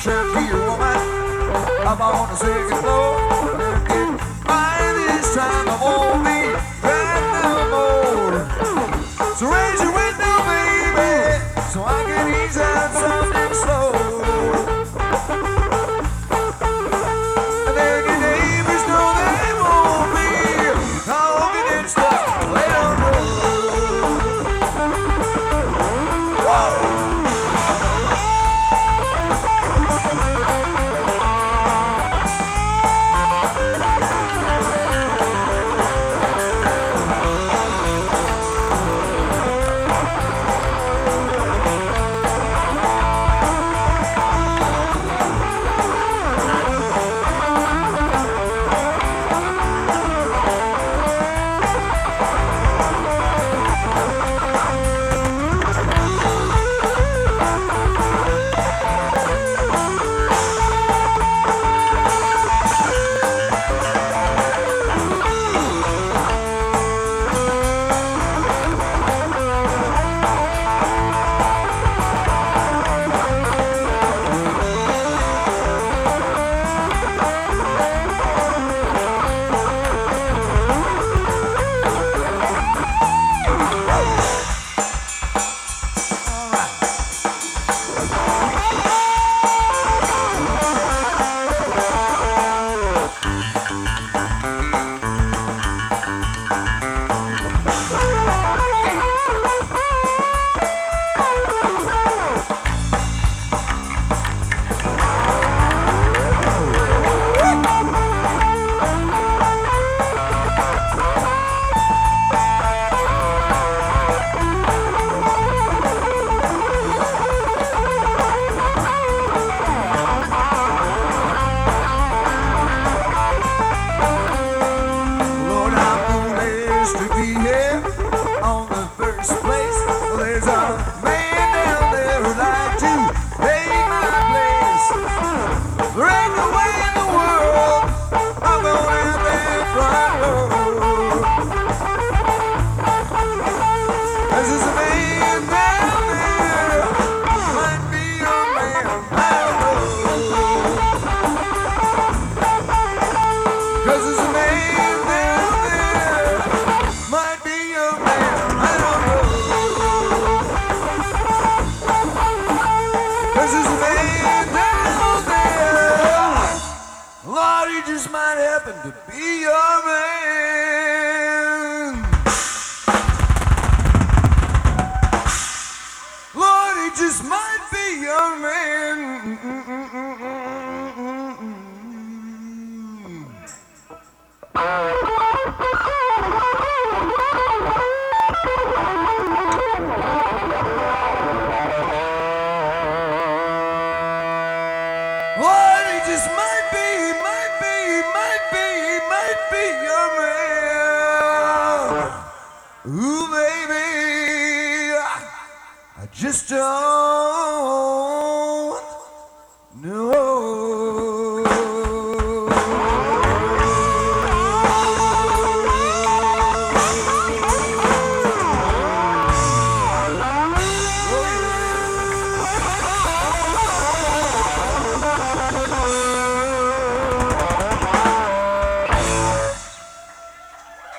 attract to your woman. I'm on the second floor. Better get by this time. I won't be back no more. So raise your window, baby, so I can ease out something slow. And then your neighbors know they won't be talking and stuff. They don't know. Whoa. Just might happen to be your man. Lord, he just might be your man. Lord, he just might be your man. Ooh, baby, I just don't